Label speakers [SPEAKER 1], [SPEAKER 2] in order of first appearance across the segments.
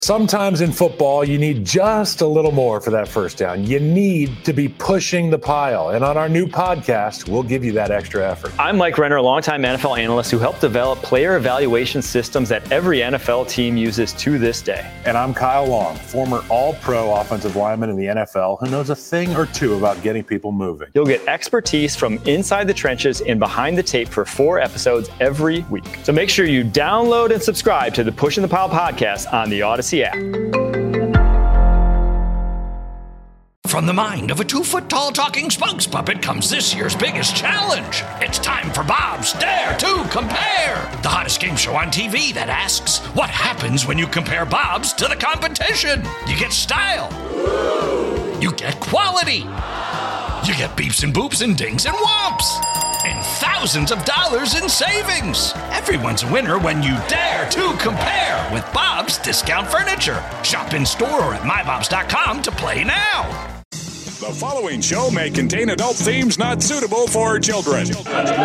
[SPEAKER 1] Sometimes in football, you need just a little more for that first down. You need to be pushing the pile. And on our new podcast, we'll give you that extra effort.
[SPEAKER 2] I'm Mike Renner, a longtime NFL analyst who helped develop player evaluation systems that every NFL team uses to this day.
[SPEAKER 1] And I'm Kyle Long, former all-pro offensive lineman in the NFL who knows a thing or two about getting people moving.
[SPEAKER 2] You'll get expertise from inside the trenches and behind the tape for 4 episodes every week. So make sure you download and subscribe to the Pushing the Pile podcast on the Odyssey app.
[SPEAKER 3] From the mind of a 2-foot-tall talking spokes puppet comes this year's biggest challenge. It's time for Bob's Dare to Compare, the hottest game show on TV that asks, what happens when you compare Bob's to the competition? You get style. You get quality. You get beeps and boops and dings and whomps. And thousands of dollars in savings. Everyone's a winner when you dare to compare with Bob's Discount Furniture. Shop in store or at mybobs.com to play now.
[SPEAKER 4] The following show may contain adult themes not suitable for children.
[SPEAKER 5] Shut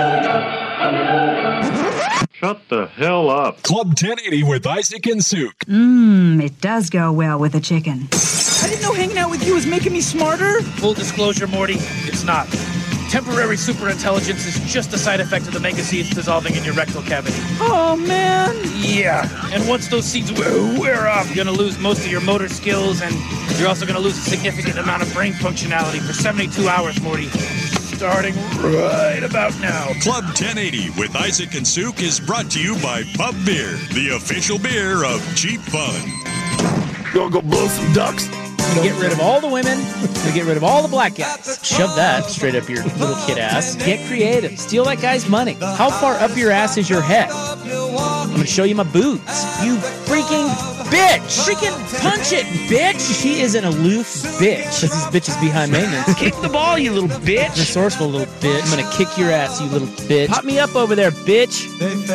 [SPEAKER 5] the hell up.
[SPEAKER 4] Club 1080 with Isaac and Suk.
[SPEAKER 6] It does go well with a chicken.
[SPEAKER 7] I didn't know hanging out with you was making me smarter. Full disclosure, Morty, it's not. Temporary superintelligence is just a side effect of the mega seeds dissolving in your rectal cavity. Oh, man. Yeah. And once those seeds wear off, you're going to lose most of your motor skills, and you're also going to lose a significant amount of brain functionality for 72 hours, Morty. Starting right about now.
[SPEAKER 4] Club 1080 with Isaac and Suk is brought to you by Pub Beer, the official beer of cheap fun.
[SPEAKER 7] You want to go blow some ducks? Get rid of all the women. Get rid of all the black guys. Shove that straight up your little kid ass. Get creative. Steal that guy's money. How far up your ass is your head? I'm going to show you my boots. You freaking bitch. Freaking punch it, bitch. She is an aloof bitch. This bitch is behind maintenance. Kick the ball, you little bitch. Resourceful little bitch. I'm going to kick your ass, you little bitch. Pop me up over there, bitch.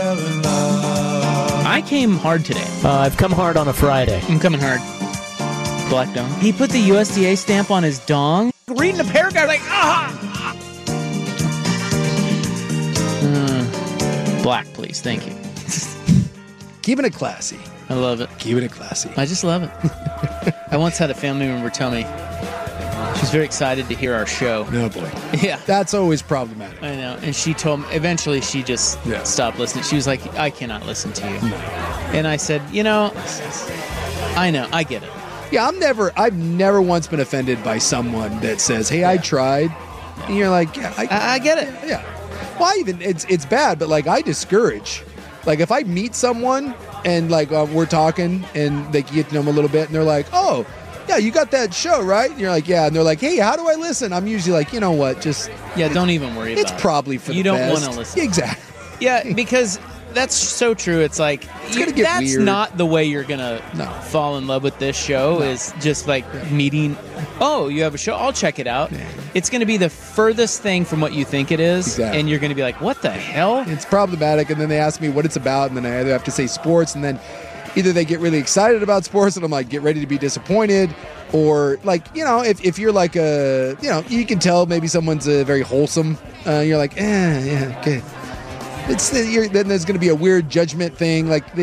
[SPEAKER 7] I came hard today.
[SPEAKER 8] I've come hard on a Friday.
[SPEAKER 7] I'm coming hard. Black dong. He put the USDA stamp on his dong. Reading a paragraph like, black, please. Thank you.
[SPEAKER 9] Keeping it classy.
[SPEAKER 7] I love it.
[SPEAKER 9] Keeping it classy.
[SPEAKER 7] I just love it. I once had a family member tell me she was very excited to hear our show.
[SPEAKER 9] Oh, boy.
[SPEAKER 7] Yeah.
[SPEAKER 9] That's always problematic.
[SPEAKER 7] I know. And she told me, eventually she just stopped listening. She was like, I cannot listen to you. No. And I said, I know. I get it.
[SPEAKER 9] Yeah, I've never once been offended by someone that says, hey, I tried. And you're like, yeah,
[SPEAKER 7] I get it.
[SPEAKER 9] Yeah. Well, it's bad, but like I discourage. Like if I meet someone and like we're talking and they get to know them a little bit and they're like, oh, yeah, you got that show, right? And you're like, yeah. And they're like, hey, how do I listen? I'm usually like, you know what? Just.
[SPEAKER 7] Yeah, don't even worry about it.
[SPEAKER 9] It's probably for the best.
[SPEAKER 7] You don't want to listen.
[SPEAKER 9] Exactly.
[SPEAKER 7] Yeah, because that's so true. It's like, that's
[SPEAKER 9] weird.
[SPEAKER 7] Not the way you're going to fall in love with this show is just like meeting, oh, you have a show? I'll check it out. Yeah. It's going to be the furthest thing from what you think it is.
[SPEAKER 9] Exactly.
[SPEAKER 7] And you're going to be like, what the hell?
[SPEAKER 9] It's problematic. And then they ask me what it's about. And then I either have to say sports. And then either they get really excited about sports and I'm like, get ready to be disappointed. Or like, if you're like you can tell maybe someone's very wholesome. You're like, yeah, okay. Then there's going to be a weird judgment thing, like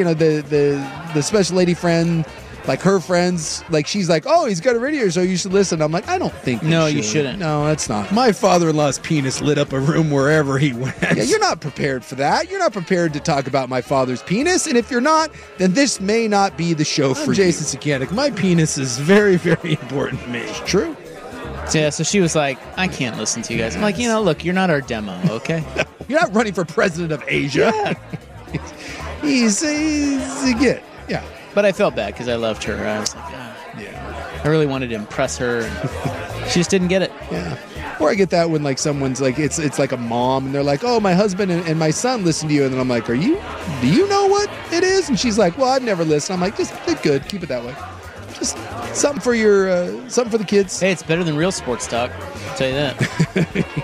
[SPEAKER 9] the special lady friend, like her friends, like she's like, oh, he's got a radio show, you should listen. I'm like, I don't think
[SPEAKER 7] you shouldn't.
[SPEAKER 9] No, that's not. My father-in-law's penis lit up a room wherever he went. Yeah, you're not prepared for that. You're not prepared to talk about my father's penis, and if you're not, then this may not be the show for
[SPEAKER 10] Jason Sakanik. My penis is very, very important to me.
[SPEAKER 9] It's true.
[SPEAKER 7] Yeah, so she was like, I can't listen to you guys. I'm like, look, you're not our demo, okay?
[SPEAKER 9] You're not running for president of Asia.
[SPEAKER 7] Yeah.
[SPEAKER 9] he's good. Yeah.
[SPEAKER 7] But I felt bad because I loved her. I was like,
[SPEAKER 9] yeah.
[SPEAKER 7] I really wanted to impress her. And she just didn't get it.
[SPEAKER 9] Yeah. Or I get that when like someone's like, it's like a mom and they're like, oh, my husband and my son listen to you. And then I'm like, do you know what it is? And she's like, well, I've never listened. I'm like, just good. Keep it that way. Just something for the kids.
[SPEAKER 7] Hey, it's better than real sports talk. I'll tell you that.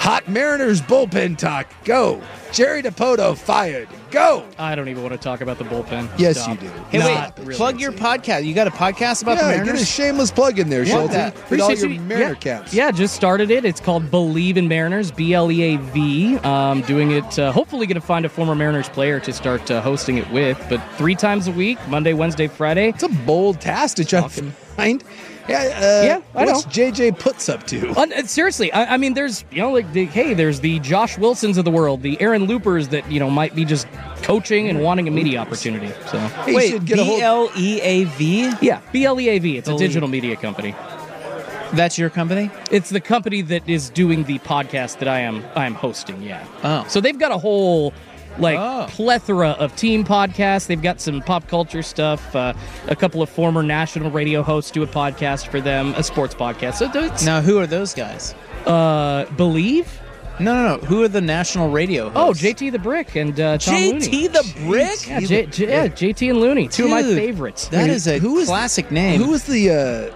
[SPEAKER 9] Hot Mariners bullpen talk. Go. Jerry Dipoto fired. Go.
[SPEAKER 7] I don't even want to talk about the bullpen.
[SPEAKER 9] Yes,
[SPEAKER 7] Stop.
[SPEAKER 9] you do.
[SPEAKER 10] Hey,
[SPEAKER 7] Not
[SPEAKER 10] wait.
[SPEAKER 7] really.
[SPEAKER 10] Plug your podcast. You got a podcast about the
[SPEAKER 9] Yeah,
[SPEAKER 10] Mariners?
[SPEAKER 9] get a shameless plug in there, Schulte.
[SPEAKER 10] that.
[SPEAKER 9] With all
[SPEAKER 7] Appreciate
[SPEAKER 9] your
[SPEAKER 7] you.
[SPEAKER 9] Mariner
[SPEAKER 7] Yeah.
[SPEAKER 9] caps.
[SPEAKER 7] Yeah, just started it. It's called Believe in Mariners, BLEAV. Doing it, hopefully going to find a former Mariners player to start hosting it with, but 3 times a week, Monday, Wednesday, Friday.
[SPEAKER 9] It's a bold task to try to find.
[SPEAKER 7] Yeah, I
[SPEAKER 9] what's
[SPEAKER 7] know.
[SPEAKER 9] JJ Puts up to?
[SPEAKER 7] Seriously, I mean, there's, like, there's the Josh Wilsons of the world, the Aaron Loopers that, might be just coaching and wanting a media opportunity. So
[SPEAKER 9] He
[SPEAKER 10] Wait,
[SPEAKER 9] should get a hold.
[SPEAKER 10] BLEAV?
[SPEAKER 7] yeah, BLEAV. It's a
[SPEAKER 10] Believe.
[SPEAKER 7] digital media company.
[SPEAKER 10] That's your company?
[SPEAKER 7] It's the company that is doing the podcast that I am hosting. Yeah.
[SPEAKER 10] Oh.
[SPEAKER 7] So they've got a whole plethora of team podcasts. They've got some pop culture stuff. A couple of former national radio hosts do a podcast for them, a sports podcast. So it's
[SPEAKER 10] Now, who are those guys?
[SPEAKER 7] Believe.
[SPEAKER 10] No. Who are the national radio
[SPEAKER 7] Oh,
[SPEAKER 10] hosts?
[SPEAKER 7] JT the Brick and Tom Looney.
[SPEAKER 10] JT the Brick?
[SPEAKER 7] Yeah, JT and Looney, two of my
[SPEAKER 10] Dude,
[SPEAKER 7] favorites.
[SPEAKER 10] That is a
[SPEAKER 9] Who is-
[SPEAKER 10] classic name.
[SPEAKER 9] Who was the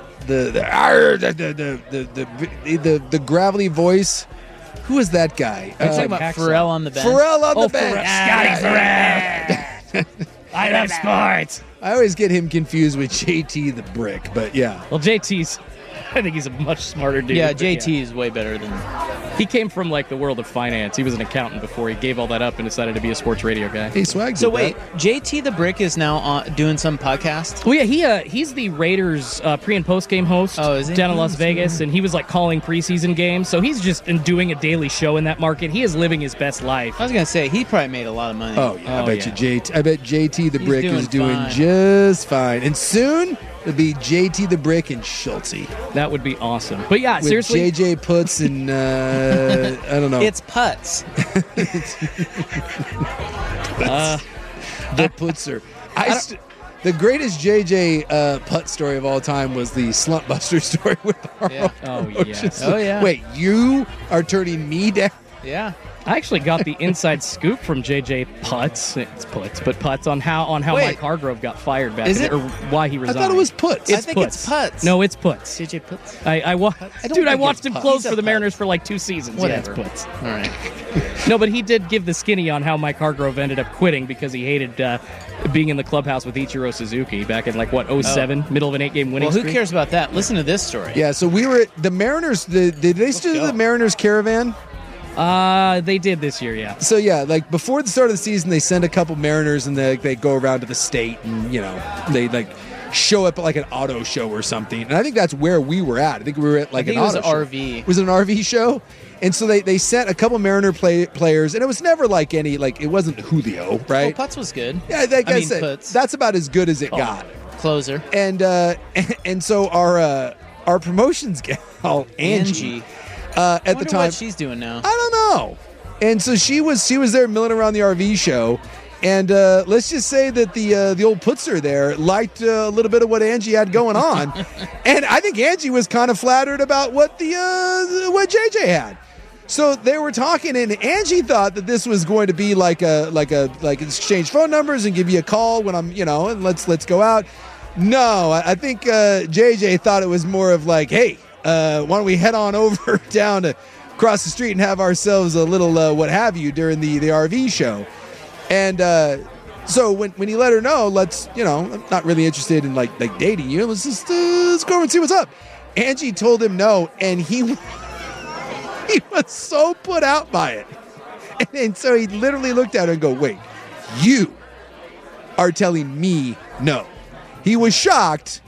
[SPEAKER 9] gravelly voice? Who was that guy?
[SPEAKER 10] Are you talking about
[SPEAKER 7] Hacksaw.
[SPEAKER 10] Pharrell on the bench?
[SPEAKER 9] Pharrell on the
[SPEAKER 7] Oh,
[SPEAKER 9] bench.
[SPEAKER 7] Scotty Pharrell. I love sports.
[SPEAKER 9] I always get him confused with JT the Brick, but yeah.
[SPEAKER 7] Well, I think he's a much smarter dude.
[SPEAKER 10] Yeah,
[SPEAKER 7] but
[SPEAKER 10] JT is way better than...
[SPEAKER 7] He came from the world of finance. He was an accountant before he gave all that up and decided to be a sports radio guy.
[SPEAKER 9] Hey, Swag.
[SPEAKER 10] So
[SPEAKER 9] did
[SPEAKER 10] wait,
[SPEAKER 9] that.
[SPEAKER 10] JT the Brick is now doing some podcast?
[SPEAKER 7] Well, yeah, he's the Raiders pre and post game host
[SPEAKER 10] Oh, is he?
[SPEAKER 7] down in Las Vegas, and he was calling preseason games. So he's just doing a daily show in that market. He is living his best life.
[SPEAKER 10] I was going to say, he probably made a lot of money.
[SPEAKER 9] Oh yeah,
[SPEAKER 7] Oh,
[SPEAKER 9] I bet
[SPEAKER 7] yeah.
[SPEAKER 9] I bet JT the
[SPEAKER 10] He's
[SPEAKER 9] Brick
[SPEAKER 10] doing
[SPEAKER 9] is doing
[SPEAKER 10] fine.
[SPEAKER 9] just fine, and soon it'll be JT the Brick and Schulte
[SPEAKER 7] That would be awesome. But yeah,
[SPEAKER 9] with
[SPEAKER 7] seriously,
[SPEAKER 9] JJ Puts and I don't know.
[SPEAKER 10] It's putts.
[SPEAKER 9] The Putzer. The greatest JJ Putt story of all time was the Slump Buster story with Arnold.
[SPEAKER 10] Yeah.
[SPEAKER 7] Oh,
[SPEAKER 9] Roaches.
[SPEAKER 7] yeah.
[SPEAKER 10] Oh, yeah.
[SPEAKER 9] Wait, you are turning me down?
[SPEAKER 10] Yeah.
[SPEAKER 7] I actually got the inside scoop from JJ Putz. It's Putz on how
[SPEAKER 10] Wait.
[SPEAKER 7] Mike Hargrove got fired back
[SPEAKER 10] Is
[SPEAKER 7] in,
[SPEAKER 10] it?
[SPEAKER 7] or why he
[SPEAKER 9] I
[SPEAKER 7] resigned.
[SPEAKER 9] thought it was Puts.
[SPEAKER 10] I think it's putts.
[SPEAKER 7] No, it's Putz.
[SPEAKER 10] JJ Putts?
[SPEAKER 7] I
[SPEAKER 9] don't think
[SPEAKER 7] watched
[SPEAKER 9] it's
[SPEAKER 7] him
[SPEAKER 9] Putz.
[SPEAKER 7] close
[SPEAKER 10] He's a
[SPEAKER 7] for the
[SPEAKER 10] Putz.
[SPEAKER 7] Mariners for 2 seasons.
[SPEAKER 10] Whatever.
[SPEAKER 7] Yeah, it's Putz.
[SPEAKER 10] All right.
[SPEAKER 7] No, but he did give the skinny on how Mike Hargrove ended up quitting because he hated being in the clubhouse with Ichiro Suzuki back in 07, middle of an 8-game winning
[SPEAKER 10] Well, who
[SPEAKER 7] streak.
[SPEAKER 10] cares about that? Listen to this story.
[SPEAKER 9] Yeah, so we were at the Mariners. Did they still do
[SPEAKER 10] go.
[SPEAKER 9] the Mariners Caravan?
[SPEAKER 7] They did this year, yeah.
[SPEAKER 9] So yeah, before the start of the season, they send a couple Mariners and they go around to the state and they show up at an auto show or something. And I think that's where we were at. I think we were at
[SPEAKER 10] I think
[SPEAKER 9] an
[SPEAKER 10] it was
[SPEAKER 9] auto
[SPEAKER 10] an
[SPEAKER 9] show.
[SPEAKER 10] RV.
[SPEAKER 9] Was it an RV show? And so they sent a couple Mariner players, and it was never it wasn't Julio,
[SPEAKER 10] Well,
[SPEAKER 9] right?
[SPEAKER 10] putts was good.
[SPEAKER 9] Yeah, like I said,
[SPEAKER 10] Putts.
[SPEAKER 9] that's about as good as it got.
[SPEAKER 10] Closer.
[SPEAKER 9] And so our promotions gal Angie at the
[SPEAKER 10] Wonder
[SPEAKER 9] time
[SPEAKER 10] what she's doing now.
[SPEAKER 9] I don't know. And so she was there milling around the RV show, and let's just say that the old Putzer there liked a little bit of what Angie had going on, and I think Angie was kind of flattered about what what JJ had. So they were talking, and Angie thought that this was going to be like exchange phone numbers and give you a call when I'm and let's go out. No, I think JJ thought it was more of hey, why don't we head on over down to across the street and have ourselves a little what have you during the RV show. And so when he let her know, I'm not really interested in dating you. Let's go over and see what's up. Angie told him no, and he was so put out by it. And so he literally looked at her and go, wait, you are telling me no. He was shocked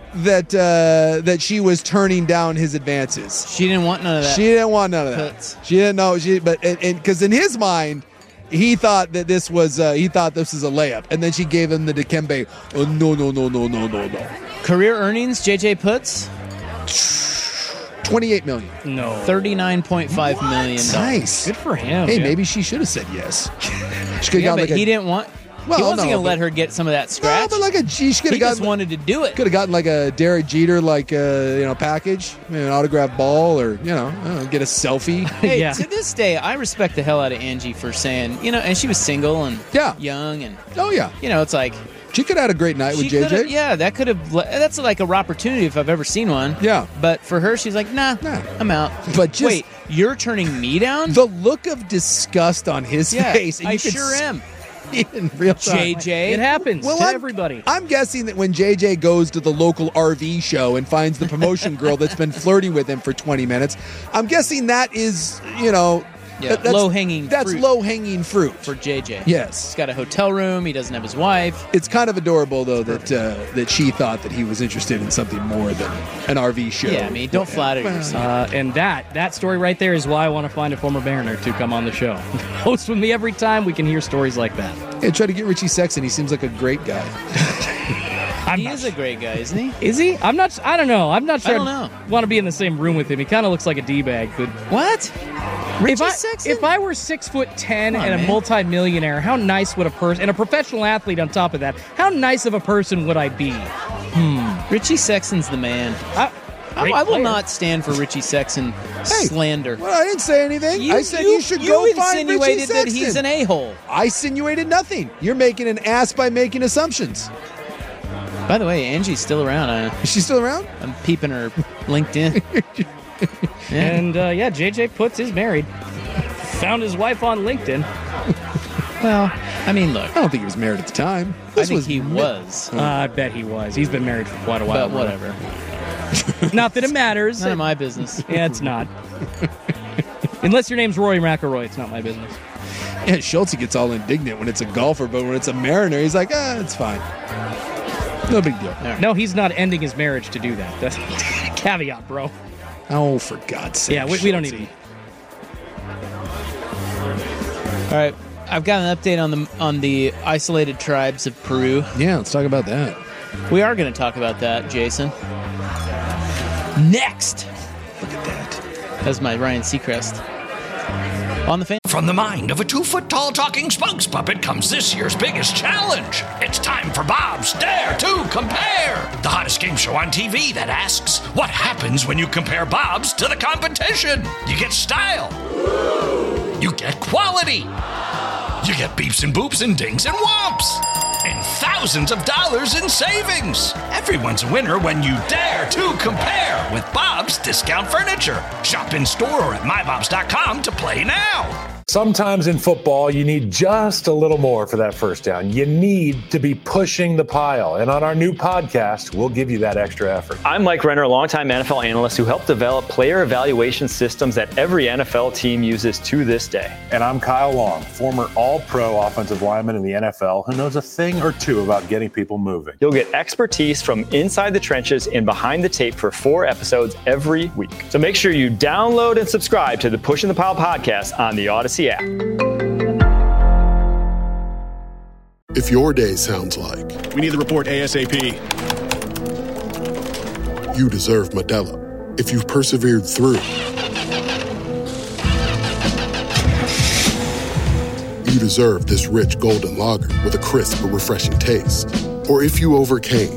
[SPEAKER 9] that she was turning down his advances.
[SPEAKER 10] She didn't want none of that.
[SPEAKER 9] She didn't want none of that.
[SPEAKER 10] Putz.
[SPEAKER 9] She didn't know. But because in his mind, he thought that this was a layup, and then she gave him the Dikembe. Oh, no.
[SPEAKER 10] Career earnings, JJ Putts,
[SPEAKER 9] $28 million.
[SPEAKER 7] No.
[SPEAKER 10] $39.5 million.
[SPEAKER 9] Nice.
[SPEAKER 7] Good for him.
[SPEAKER 9] Hey,
[SPEAKER 7] yeah.
[SPEAKER 9] maybe she should have said yes. She could
[SPEAKER 10] Yeah,
[SPEAKER 9] have
[SPEAKER 10] but
[SPEAKER 9] gotten
[SPEAKER 10] he didn't want.
[SPEAKER 9] Well,
[SPEAKER 10] he wasn't
[SPEAKER 9] no,
[SPEAKER 10] going to
[SPEAKER 9] but-
[SPEAKER 10] let her get some of that scratch.
[SPEAKER 9] No, but she could
[SPEAKER 10] he
[SPEAKER 9] have
[SPEAKER 10] just
[SPEAKER 9] gotten.
[SPEAKER 10] wanted to do it.
[SPEAKER 9] Could have gotten a Derek Jeter package, an autographed ball, or get a selfie.
[SPEAKER 10] Hey,
[SPEAKER 7] Yeah.
[SPEAKER 10] to this day, I respect the hell out of Angie for saying, and she was single and
[SPEAKER 9] Yeah.
[SPEAKER 10] young, and
[SPEAKER 9] Oh yeah.
[SPEAKER 10] it's
[SPEAKER 9] She could have had a great night with JJ.
[SPEAKER 7] Yeah, that's like a opportunity if I've ever seen one.
[SPEAKER 9] Yeah.
[SPEAKER 7] But for her, she's like, nah. I'm out.
[SPEAKER 9] But
[SPEAKER 7] wait, you're turning me down?
[SPEAKER 9] The look of disgust on his face. And
[SPEAKER 7] I
[SPEAKER 9] you could
[SPEAKER 7] sure am.
[SPEAKER 9] In real time.
[SPEAKER 7] JJ.
[SPEAKER 10] It happens to everybody.
[SPEAKER 9] I'm guessing that when JJ goes to the local RV show and finds the promotion girl that's been flirting with him for 20 minutes, I'm guessing that is, that's
[SPEAKER 7] low-hanging fruit.
[SPEAKER 9] That's low-hanging fruit.
[SPEAKER 7] For JJ.
[SPEAKER 9] Yes.
[SPEAKER 7] He's got a hotel room. He doesn't have his wife.
[SPEAKER 9] It's kind of adorable, though, that she thought that he was interested in something more than an RV show.
[SPEAKER 7] Yeah, I mean, don't flatter yourself.
[SPEAKER 10] And that story right there is why I want to find a former Mariner to come on the show. Host with me every time we can hear stories like that.
[SPEAKER 9] Yeah, try to get Richie Sexson. He seems like a great guy.
[SPEAKER 7] He is a great guy, isn't he?
[SPEAKER 10] Is he? I don't know. I'm not sure
[SPEAKER 7] I don't know.
[SPEAKER 10] Want to be in the same room with him. He kind of looks like a D-bag. But
[SPEAKER 7] what? Richie Sexson?
[SPEAKER 10] If I were 6'10" and a multimillionaire, how nice would a person, and a professional athlete on top of that, how nice of a person would I be?
[SPEAKER 7] Richie Sexson's the man. I will not stand for Richie Sexson slander.
[SPEAKER 9] Well, I didn't say anything. I said you should go find Richie Sexson.
[SPEAKER 7] You insinuated that he's an a-hole.
[SPEAKER 9] I insinuated nothing. You're making an ass by making assumptions.
[SPEAKER 7] By the way, Angie's still around.
[SPEAKER 9] Is she still around?
[SPEAKER 7] I'm peeping her LinkedIn.
[SPEAKER 10] And JJ Putz is married. Found his wife on LinkedIn.
[SPEAKER 7] Well, I mean, look.
[SPEAKER 9] I don't think he was married at the time.
[SPEAKER 7] I think he was.
[SPEAKER 10] I bet he was. He's been married for quite a while.
[SPEAKER 7] But whatever.
[SPEAKER 10] Not that it matters.
[SPEAKER 7] None of my business.
[SPEAKER 10] Yeah, it's not. Unless your name's Rory McIlroy, it's not my business.
[SPEAKER 9] Yeah, Schulte gets all indignant when it's a golfer, but when it's a Mariner, he's like, it's fine. No big deal.
[SPEAKER 10] Right. No, he's not ending his marriage to do that. That's caveat, bro.
[SPEAKER 9] Oh, for God's sake.
[SPEAKER 10] Yeah, we don't need to.
[SPEAKER 7] All right. I've got an update on the isolated tribes of Peru.
[SPEAKER 9] Yeah, let's talk about that.
[SPEAKER 7] We are going to talk about that, Jason. Next.
[SPEAKER 9] Look at that.
[SPEAKER 7] That's my Ryan Seacrest. On the fan.
[SPEAKER 3] From the mind of a 2-foot-tall talking spokes puppet comes this year's biggest challenge. It's time for Bob's Dare to Compare, the hottest game show on TV that asks, what happens when you compare Bob's to the competition? You get style. You get quality. You get beeps and boops and dings and whomps. And thousands of dollars in savings. Everyone's a winner when you dare to compare with Bob's Discount Furniture. Shop in store or at mybobs.com to play now.
[SPEAKER 1] Sometimes in football, you need just a little more for that first down. You need to be pushing the pile. And on our new podcast, we'll give you that extra effort.
[SPEAKER 2] I'm Mike Renner, a longtime NFL analyst who helped develop player evaluation systems that every NFL team uses to this day.
[SPEAKER 1] And I'm Kyle Long, former all-pro offensive lineman in the NFL who knows a thing or two about getting people moving.
[SPEAKER 2] You'll get expertise from inside the trenches and behind the tape for 4 episodes every week. So make sure you download and subscribe to the Pushing the Pile podcast on the Odyssey app.
[SPEAKER 11] If your day sounds like
[SPEAKER 12] we need the report ASAP,
[SPEAKER 11] you deserve Modelo. If you've persevered through, you deserve this rich golden lager with a crisp but refreshing taste. Or if you overcame,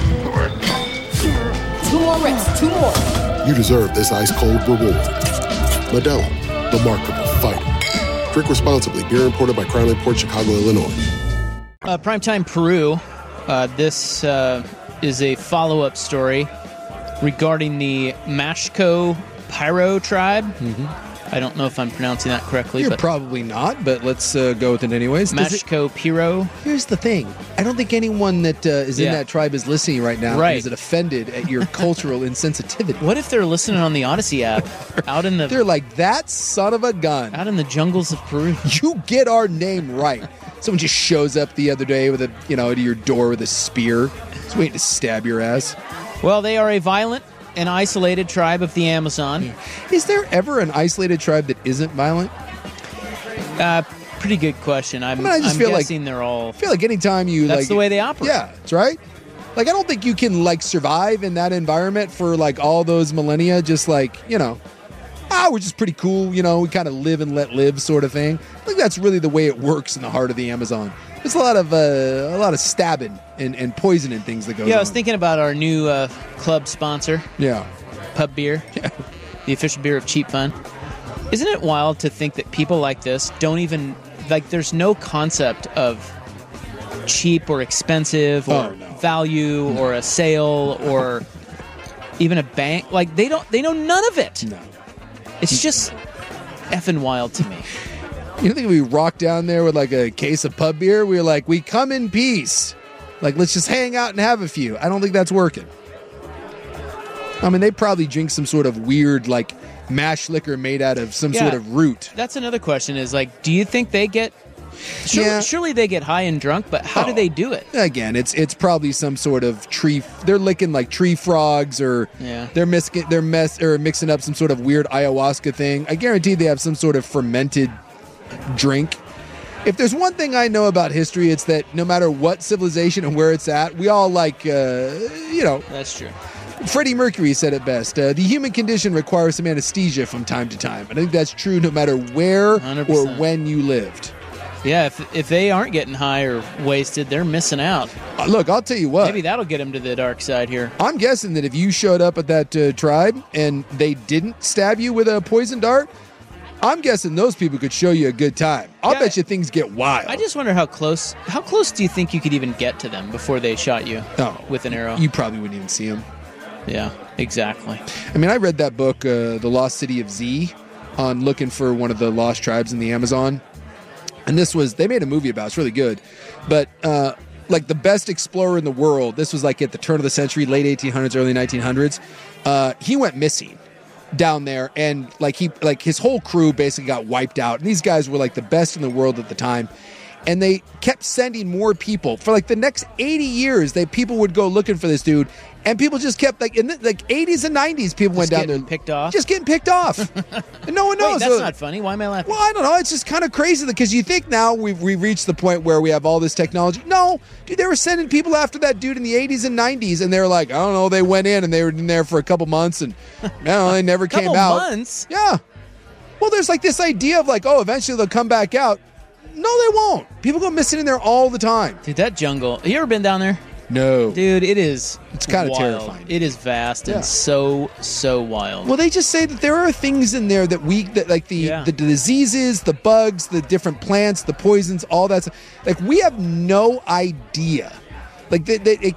[SPEAKER 13] 2 more reps, 2 more.
[SPEAKER 11] You deserve this ice-cold reward. Modelo, the mark of a fighter. Drink responsibly. Beer imported by Crown Imports, Chicago, Illinois.
[SPEAKER 7] Primetime Peru. This is a follow-up story regarding the Mashco Pyro tribe.
[SPEAKER 9] Mm-hmm.
[SPEAKER 7] I don't know if I'm pronouncing that correctly.
[SPEAKER 9] You're probably not, but let's go with it anyways.
[SPEAKER 7] Mashco Pyro.
[SPEAKER 9] Here's the thing. I don't think anyone that is in that tribe is listening right now.
[SPEAKER 7] Right.
[SPEAKER 9] Is offended at your cultural insensitivity.
[SPEAKER 7] What if they're listening on the Odyssey app out in the...
[SPEAKER 9] They're like, that son of a gun.
[SPEAKER 7] Out in the jungles of Peru.
[SPEAKER 9] You get our name right. Someone just shows up the other day with to your door with a spear. He's waiting to stab your ass.
[SPEAKER 7] Well, they are a violent and isolated tribe of the Amazon.
[SPEAKER 9] Yeah. Is there ever an isolated tribe that isn't violent?
[SPEAKER 7] Pretty good question. I'm guessing they're all...
[SPEAKER 9] I feel like anytime you...
[SPEAKER 7] That's the way they operate.
[SPEAKER 9] Yeah, that's right. Like, I don't think you can, survive in that environment for, all those millennia, just we're just pretty cool, we kind of live and let live sort of thing. I think that's really the way it works in the heart of the Amazon. There's a lot of stabbing and poison and things that goes on.
[SPEAKER 7] Yeah, I was thinking about our new club sponsor.
[SPEAKER 9] Yeah.
[SPEAKER 7] Pub Beer.
[SPEAKER 9] Yeah.
[SPEAKER 7] The official beer of Cheap Fun. Isn't it wild to think that people like this don't even... there's no concept of cheap or expensive or value or a sale or even a bank. Like they know none of it.
[SPEAKER 9] No.
[SPEAKER 7] It's just effing wild to me.
[SPEAKER 9] You don't think we rocked down there with like a case of pub beer? We were like, we come in peace. Like, let's just hang out and have a few. I don't think that's working. I mean, they probably drink some sort of weird, like, mash liquor made out of some sort of root.
[SPEAKER 7] That's another question is, like, do you think they get... Surely they get high and drunk, but how do they do it?
[SPEAKER 9] Again, it's probably some sort of tree... They're licking, like, tree frogs, or they're mixing up some sort of weird ayahuasca thing. I guarantee they have some sort of fermented drink. If there's one thing I know about history, it's that no matter what civilization and where it's at, we all like,
[SPEAKER 7] That's true.
[SPEAKER 9] Freddie Mercury said it best. The human condition requires some anesthesia from time to time. I think that's true no matter where
[SPEAKER 7] 100%.
[SPEAKER 9] or when you lived.
[SPEAKER 7] Yeah, if they aren't getting high or wasted, they're missing out.
[SPEAKER 9] Look, I'll tell you what.
[SPEAKER 7] Maybe that'll get them to the dark side here.
[SPEAKER 9] I'm guessing that if you showed up at that tribe and they didn't stab you with a poison dart, I'm guessing those people could show you a good time. I'll bet you things get wild.
[SPEAKER 7] I just wonder how close do you think you could even get to them before they shot you with an arrow?
[SPEAKER 9] You probably wouldn't even see them.
[SPEAKER 7] Yeah, exactly.
[SPEAKER 9] I mean, I read that book, The Lost City of Z, on looking for one of the lost tribes in the Amazon. And they made a movie about it. It's really good. But, like, the best explorer in the world, this was like at the turn of the century, late 1800s, early 1900s. He went missing down there, and his whole crew basically got wiped out. And these guys were like the best in the world at the time. And they kept sending more people. For like the next 80 years, people would go looking for this dude. And people just kept, like, in the 80s and 90s, people went down there.
[SPEAKER 7] Picked off?
[SPEAKER 9] Just getting picked off. And no one knows.
[SPEAKER 7] Wait, that's not funny. Why am I laughing?
[SPEAKER 9] Well, I don't know. It's just kind of crazy because you think now we've reached the point where we have all this technology. No, dude, they were sending people after that dude in the 80s and 90s, and they were like, I don't know, they went in and they were in there for a couple months, and no, they never came out.
[SPEAKER 7] Couple months?
[SPEAKER 9] Yeah. Well, there's like this idea of like, oh, eventually they'll come back out. No, they won't. People go missing in there all the time.
[SPEAKER 7] Dude, that jungle. Have you ever been down there?
[SPEAKER 9] No.
[SPEAKER 7] Dude, it's
[SPEAKER 9] kind of
[SPEAKER 7] wild.
[SPEAKER 9] terrifying.
[SPEAKER 7] It is vast and so wild.
[SPEAKER 9] Well, they just say that there are things in there that the diseases, the bugs, the different plants, the poisons, all that stuff. Like, we have no idea. Like,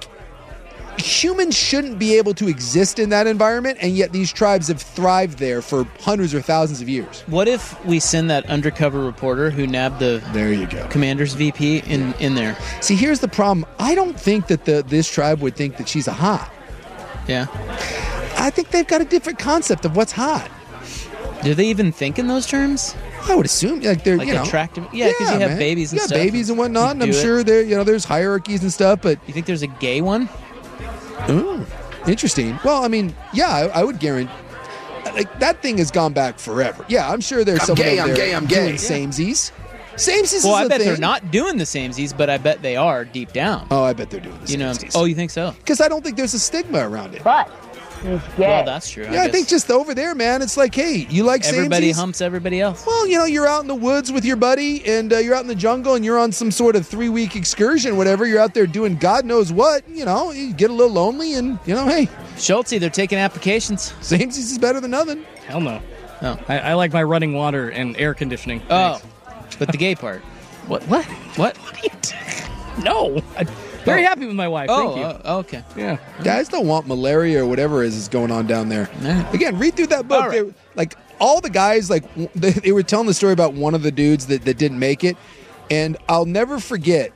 [SPEAKER 9] humans shouldn't be able to exist in that environment, and yet these tribes have thrived there for hundreds or thousands of years.
[SPEAKER 7] What if we send that undercover reporter who nabbed the commander's VP in there?
[SPEAKER 9] See, here's the problem. I don't think that this tribe would think that she's a hot.
[SPEAKER 7] Yeah.
[SPEAKER 9] I think they've got a different concept of what's hot.
[SPEAKER 7] Do they even think in those terms?
[SPEAKER 9] I would assume like they're
[SPEAKER 7] attractive. Yeah, because you have babies and stuff.
[SPEAKER 9] Yeah, babies and whatnot, and I'm sure there's hierarchies and stuff. But
[SPEAKER 7] you think there's a gay one?
[SPEAKER 9] Oh, interesting. Well, I mean, yeah, I would guarantee. Like, that thing has gone back forever. Yeah, I'm sure there's someone
[SPEAKER 12] I'm gay.
[SPEAKER 9] doing samesies. Samesies.
[SPEAKER 7] Well,
[SPEAKER 9] is
[SPEAKER 7] I bet
[SPEAKER 9] thing.
[SPEAKER 7] they're not doing the samesies, but I bet they are deep down.
[SPEAKER 9] Oh, I bet they're doing the samesies.
[SPEAKER 7] Oh, you think so?
[SPEAKER 9] Because I don't think there's a stigma around it.
[SPEAKER 12] But he's gay.
[SPEAKER 7] Well, that's true.
[SPEAKER 9] Yeah, I think just over there, man, it's like, hey, you like
[SPEAKER 7] everybody
[SPEAKER 9] samesies?
[SPEAKER 7] humps everybody else.
[SPEAKER 9] Well, you're out in the woods with your buddy, and you're out in the jungle, and you're on some sort of 3-week excursion, whatever. You're out there doing God knows what. You get a little lonely, and hey,
[SPEAKER 7] Schultze, they're taking apapplications.
[SPEAKER 9] Samesies is better than nothing.
[SPEAKER 10] Hell no.
[SPEAKER 7] No,
[SPEAKER 10] I like my running water and air conditioning.
[SPEAKER 7] Oh, but the gay part.
[SPEAKER 10] What?
[SPEAKER 7] What
[SPEAKER 10] are you No. I'm very happy with my wife. Thank you.
[SPEAKER 7] Okay.
[SPEAKER 10] Yeah.
[SPEAKER 9] Guys don't want malaria or whatever is going on down there. Again, read through that book.
[SPEAKER 7] Right.
[SPEAKER 9] All the guys, they were telling the story about one of the dudes that didn't make it, and I'll never forget.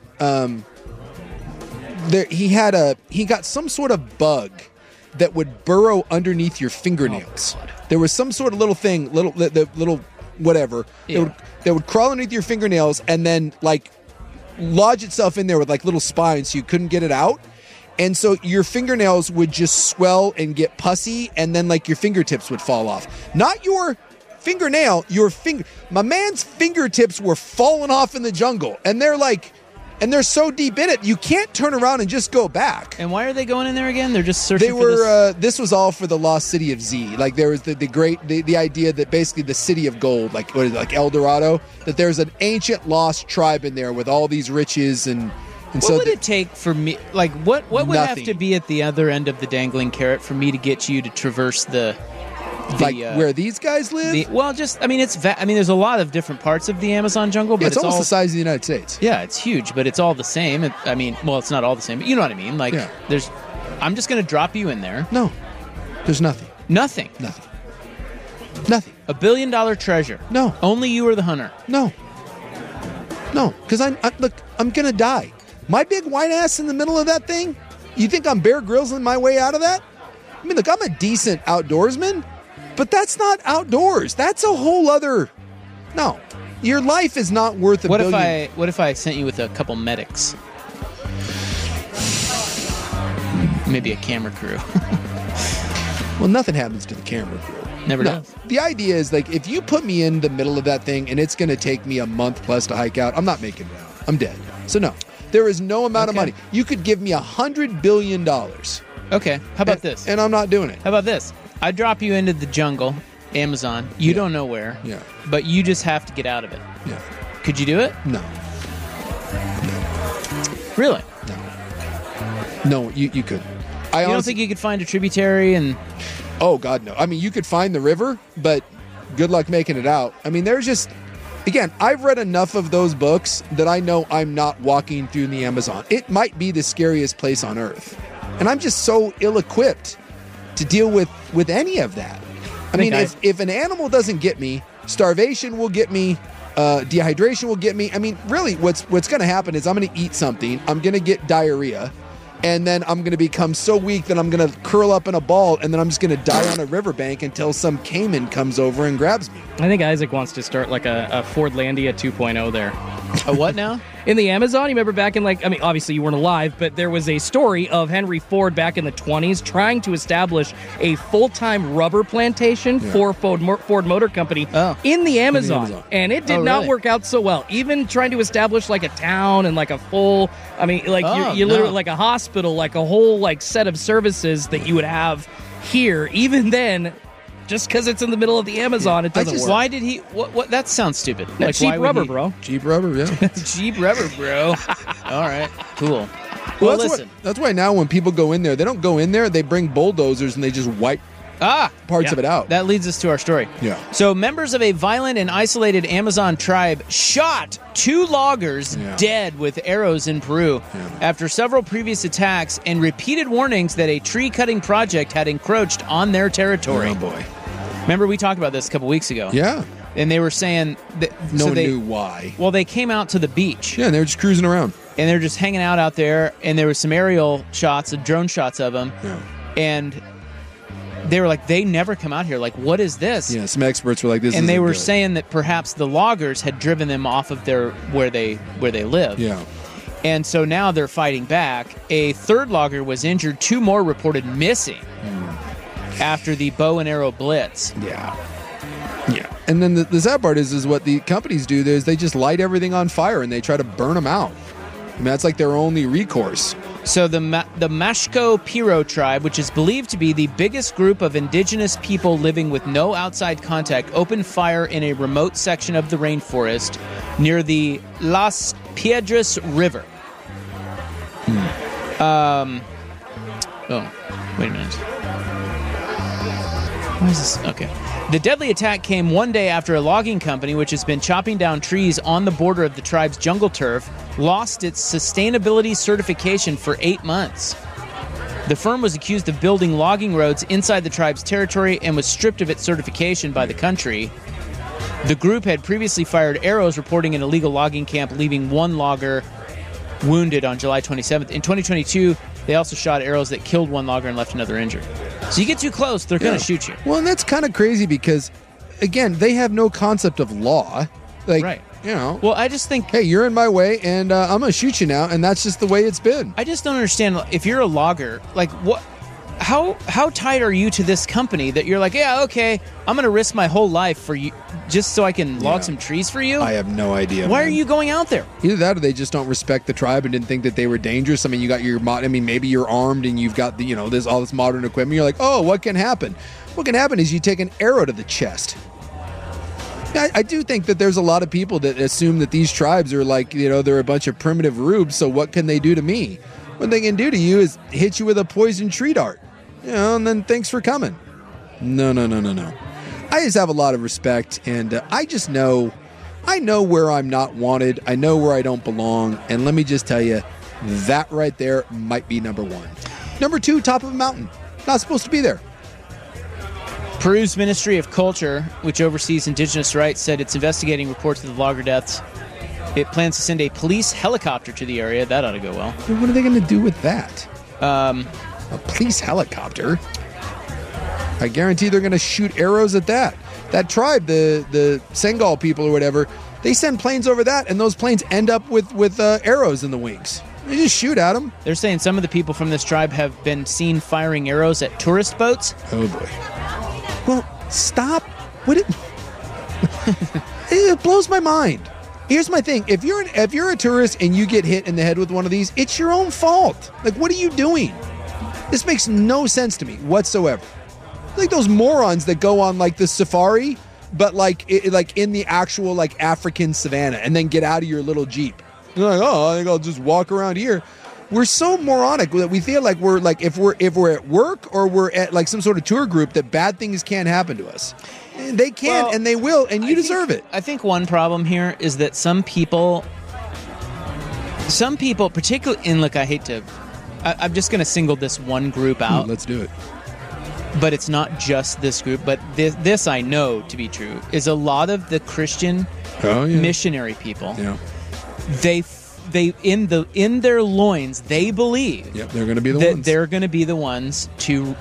[SPEAKER 9] He got some sort of bug that would burrow underneath your fingernails. There was some sort of little thing, little whatever.
[SPEAKER 7] Yeah.
[SPEAKER 9] That would crawl underneath your fingernails and then lodge itself in there with little spines so you couldn't get it out. And so your fingernails would just swell and get pussy, and then your fingertips would fall off. Not your fingernail, my man's fingertips were falling off in the jungle, and they're so deep in it, you can't turn around and just go back.
[SPEAKER 7] And why are they going in there again? They're just searching
[SPEAKER 9] for this? This was all for the lost city of Z. There was the idea that basically the city of gold, El Dorado, that there's an ancient lost tribe in there with all these riches and
[SPEAKER 7] what would it take for me? What would have to be at the other end of the dangling carrot for me to get you to traverse the
[SPEAKER 9] where these guys live?
[SPEAKER 7] There's a lot of different parts of the Amazon jungle, but
[SPEAKER 9] it's almost the size of the United States.
[SPEAKER 7] Yeah, it's huge, but it's all the same. It's not all the same, but you know what I mean. I'm just going to drop you in there.
[SPEAKER 9] No, there's nothing.
[SPEAKER 7] Nothing. $1 billion treasure.
[SPEAKER 9] No.
[SPEAKER 7] Only you are the hunter.
[SPEAKER 9] No, because I'm going to die. My big white ass in the middle of that thing? You think I'm Bear Grylls my way out of that? I mean, look, I'm a decent outdoorsman, but that's not outdoors. That's a whole other... No. Your life is not worth $1 billion.
[SPEAKER 7] What if I sent you with a couple medics? Maybe a camera crew.
[SPEAKER 9] Well, nothing happens to the camera crew.
[SPEAKER 7] Never does.
[SPEAKER 9] The idea is, if you put me in the middle of that thing and it's going to take me a month plus to hike out, I'm not making it out. I'm dead. So no. There is no amount of money. You could give me $100 billion.
[SPEAKER 7] Okay. How about this?
[SPEAKER 9] And I'm not doing it.
[SPEAKER 7] How about this? I drop you into the jungle, Amazon. You don't know where.
[SPEAKER 9] Yeah.
[SPEAKER 7] But you just have to get out of it.
[SPEAKER 9] Yeah.
[SPEAKER 7] Could you do it?
[SPEAKER 9] No.
[SPEAKER 7] Really?
[SPEAKER 9] No, you couldn't.
[SPEAKER 7] You don't think you could find a tributary and...
[SPEAKER 9] Oh, God, no. I mean, you could find the river, but good luck making it out. I mean, there's just... Again, I've read enough of those books that I know I'm not walking through the Amazon. It might be the scariest place on earth. And I'm just so ill-equipped to deal with any of that. I mean, if an animal doesn't get me, starvation will get me, dehydration will get me. I mean, really, what's going to happen is I'm going to eat something, I'm going to get diarrhea, and then I'm going to become so weak that I'm going to curl up in a ball, and then I'm just going to die on a riverbank until some caiman comes over and grabs me.
[SPEAKER 10] I think Isaac wants to start like a Fordlandia 2.0 there.
[SPEAKER 7] A what now?
[SPEAKER 10] In the Amazon, you remember back in obviously you weren't alive, but there was a story of Henry Ford back in the 1920s trying to establish a full-time rubber plantation for Ford Motor Company in the Amazon. And it did not work out so well. Even trying to establish like a town and like a full, you literally like a hospital, like a whole set of services that you would have here. Even then, just because it's in the middle of the Amazon, it doesn't work.
[SPEAKER 7] Why did he... What? That sounds stupid.
[SPEAKER 10] Cheap rubber, bro.
[SPEAKER 9] Cheap rubber, yeah.
[SPEAKER 7] Cheap rubber, bro. All right, cool.
[SPEAKER 9] Well, that's why now when people go in there, they don't go in there, they bring bulldozers and they just wipe parts of it out.
[SPEAKER 7] That leads us to our story.
[SPEAKER 9] Yeah.
[SPEAKER 7] So members of a violent and isolated Amazon tribe shot 2 loggers dead with arrows in Peru after several previous attacks and repeated warnings that a tree-cutting project had encroached on their territory.
[SPEAKER 9] Oh, boy.
[SPEAKER 7] Remember, we talked about this a couple weeks ago.
[SPEAKER 9] Yeah.
[SPEAKER 7] And they were saying... that
[SPEAKER 9] no one knew why.
[SPEAKER 7] Well, they came out to the beach.
[SPEAKER 9] Yeah, and they were just cruising around.
[SPEAKER 7] And they were just hanging out there, and there were some aerial shots, drone shots of them.
[SPEAKER 9] Yeah.
[SPEAKER 7] And they were like, they never come out here. Like, what is this?
[SPEAKER 9] Yeah, some experts were like, this
[SPEAKER 7] and they were
[SPEAKER 9] good.
[SPEAKER 7] saying that perhaps the loggers had driven them off of where they live.
[SPEAKER 9] Yeah.
[SPEAKER 7] And so now they're fighting back. A third logger was injured. 2 more reported missing after the bow and arrow blitz.
[SPEAKER 9] Yeah. And then the sad part is what the companies do is they just light everything on fire and they try to burn them out. I mean, that's like their only recourse.
[SPEAKER 7] So the Mashco Piro tribe, which is believed to be the biggest group of indigenous people living with no outside contact, opened fire in a remote section of the rainforest near the Las Piedras River. Wait a minute. Why is this? Okay. The deadly attack came one day after a logging company, which has been chopping down trees on the border of the tribe's jungle turf, lost its sustainability certification for 8 months. The firm was accused of building logging roads inside the tribe's territory and was stripped of its certification by the country. The group had previously fired arrows reporting an illegal logging camp, leaving 1 logger wounded on July 27th. In 2022, they also shot arrows that killed 1 logger and left another injured. So you get too close, they're going to shoot you.
[SPEAKER 9] Well, and that's kind of crazy because, again, they have no concept of law.
[SPEAKER 7] Right.
[SPEAKER 9] Well,
[SPEAKER 7] I just think...
[SPEAKER 9] Hey, you're in my way, and I'm going to shoot you now, and that's just the way it's been.
[SPEAKER 7] I just don't understand, if you're a logger, what... How tied are you to this company that you're like, yeah, okay, I'm going to risk my whole life for you just so I can log some trees for you?
[SPEAKER 9] I have no idea.
[SPEAKER 7] Why are you going out there?
[SPEAKER 9] Either that or they just don't respect the tribe and didn't think that they were dangerous. I mean, you got maybe you're armed and you've got all this modern equipment. You're like, oh, what can happen? What can happen is you take an arrow to the chest. I do think that there's a lot of people that assume that these tribes are like, they're a bunch of primitive rubes, so what can they do to me? What they can do to you is hit you with a poison tree dart. And then thanks for coming. No. I just have a lot of respect, and I know where I'm not wanted. I know where I don't belong, and let me just tell you, that right there might be number one. Number two, top of a mountain. Not supposed to be there.
[SPEAKER 7] Peru's Ministry of Culture, which oversees indigenous rights, said it's investigating reports of the vlogger deaths. It plans to send a police helicopter to the area. That ought to go well.
[SPEAKER 9] What are they going to do with that? A police helicopter? I guarantee they're going to shoot arrows at that. That tribe, the Senegal people or whatever, they send planes over that, and those planes end up with arrows in the wings. They just shoot at them.
[SPEAKER 7] They're saying some of the people from this tribe have been seen firing arrows at tourist boats.
[SPEAKER 9] Oh, boy. Well, stop. It blows my mind. Here's my thing. If you're a tourist and you get hit in the head with one of these, it's your own fault. Like, what are you doing? This makes no sense to me whatsoever. Like those morons that go on like the safari, but like in the actual like African savannah, and then get out of your little Jeep. You're like, oh, I think I'll just walk around here. We're so moronic that we feel like we're like if we're at work or we're at like some sort of tour group that bad things can't happen to us. They can and they will, and you deserve it.
[SPEAKER 7] I think one problem here is that some people, particularly, and look, I'm just going to single this one group out.
[SPEAKER 9] Let's do it.
[SPEAKER 7] But it's not just this group, but this I know to be true, is a lot of the Christian missionary people.
[SPEAKER 9] Yeah.
[SPEAKER 7] They in their loins, they believe
[SPEAKER 9] they're going to be the ones.
[SPEAKER 7] They're going to be the ones to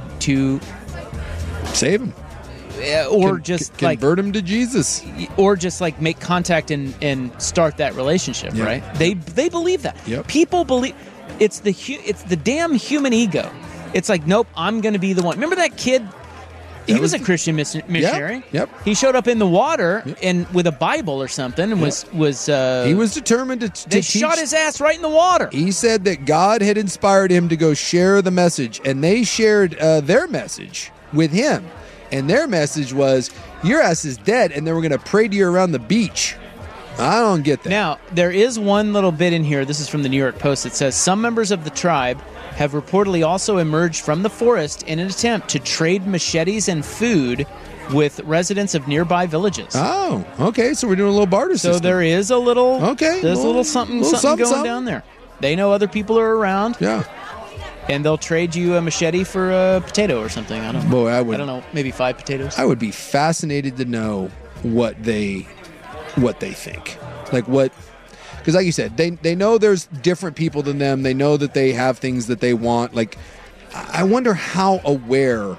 [SPEAKER 9] save them.
[SPEAKER 7] Or just
[SPEAKER 9] convert them to Jesus,
[SPEAKER 7] or just like make contact and start that relationship, right? They believe that.
[SPEAKER 9] Yep.
[SPEAKER 7] People believe it's the damn human ego. It's like, nope, I'm going to be the one. Remember that kid? He was a Christian missionary.
[SPEAKER 9] Yep.
[SPEAKER 7] He showed up in the water and with a Bible or something, and was
[SPEAKER 9] he was determined to teach.
[SPEAKER 7] Shot his ass right in the water.
[SPEAKER 9] He said that God had inspired him to go share the message, and they shared their message with him. And their message was, your ass is dead, and then we're going to pray to you around the beach. I don't get that.
[SPEAKER 7] Now, there is one little bit in here. This is from the New York Post. It says, some members of the tribe have reportedly also emerged from the forest in an attempt to trade machetes and food with residents of nearby villages.
[SPEAKER 9] Oh, okay. So we're doing a little barter system.
[SPEAKER 7] So there is a little,
[SPEAKER 9] there's
[SPEAKER 7] a little something going down there. They know other people are around.
[SPEAKER 9] Yeah.
[SPEAKER 7] And they'll trade you a machete for a potato or something. I don't know.
[SPEAKER 9] Boy, I
[SPEAKER 7] don't know. Maybe 5 potatoes.
[SPEAKER 9] I would be fascinated to know what they think. Like what, because like you said, they know there's different people than them. They know that they have things that they want. Like, I wonder how aware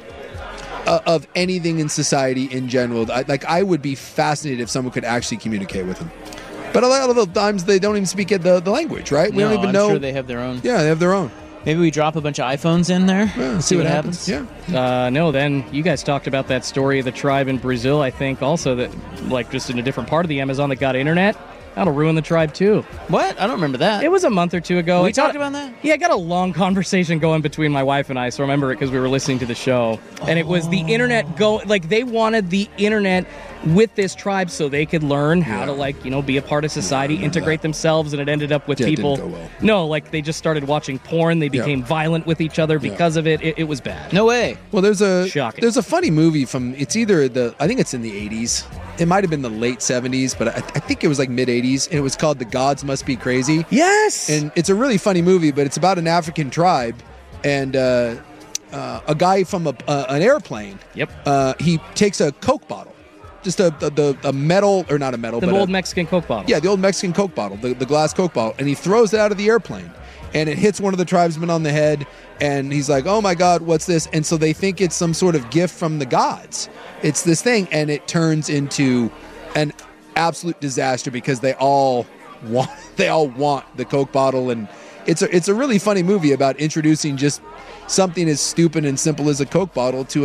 [SPEAKER 9] of anything in society in general. I would be fascinated if someone could actually communicate with them. But a lot of the times they don't even speak the language, right? We don't even know.
[SPEAKER 7] I'm sure they have their own.
[SPEAKER 9] Yeah, they have their own.
[SPEAKER 7] Maybe we drop a bunch of iPhones in there and see what happens.
[SPEAKER 9] Yeah.
[SPEAKER 10] No, then you guys talked about that story of the tribe in Brazil, I think, also that, like, just in a different part of the Amazon that got internet. That'll ruin the tribe, too.
[SPEAKER 7] What? I don't remember that.
[SPEAKER 10] It was a month or two ago.
[SPEAKER 7] We talked about that?
[SPEAKER 10] Yeah, I got a long conversation going between my wife and I, so I remember it because we were listening to the show. And it was the internet they wanted the internet with this tribe so they could learn how to, be a part of society, integrate themselves, and it ended up with people.
[SPEAKER 9] Didn't go well.
[SPEAKER 10] No, they just started watching porn. They became violent with each other because of it. It was bad.
[SPEAKER 7] No way.
[SPEAKER 9] Well, there's a
[SPEAKER 10] funny
[SPEAKER 9] movie from, it's either I think it's in the 80s. It might have been the late 70s, but I think it was like mid 80s, and it was called The Gods Must Be Crazy.
[SPEAKER 10] Yes!
[SPEAKER 9] And it's a really funny movie, but it's about an African tribe, and a guy from an airplane.
[SPEAKER 10] Yep.
[SPEAKER 9] He takes a Coke bottle. Just a metal, or not a metal, but
[SPEAKER 10] old Mexican Coke bottle.
[SPEAKER 9] Yeah, the old Mexican Coke bottle, the glass Coke bottle, and he throws it out of the airplane, and it hits one of the tribesmen on the head, and he's like, oh my God, what's this? And so they think it's some sort of gift from the gods. It's this thing, and it turns into an absolute disaster because they all want the Coke bottle, and it's a really funny movie about introducing just something as stupid and simple as a Coke bottle to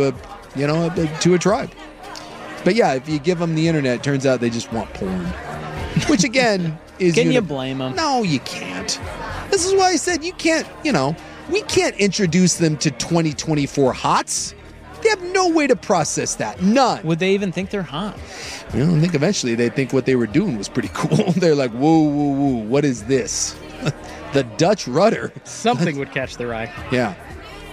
[SPEAKER 9] a tribe. But yeah, if you give them the internet, it turns out they just want porn. Which again is...
[SPEAKER 7] Can you blame them?
[SPEAKER 9] No, you can't. This is why I said you can't, we can't introduce them to 2024 hots. They have no way to process that. None.
[SPEAKER 7] Would they even think they're hot?
[SPEAKER 9] I think eventually they'd think what they were doing was pretty cool. They're like, whoa, what is this? The Dutch rudder.
[SPEAKER 10] Something would catch their eye.
[SPEAKER 9] Yeah.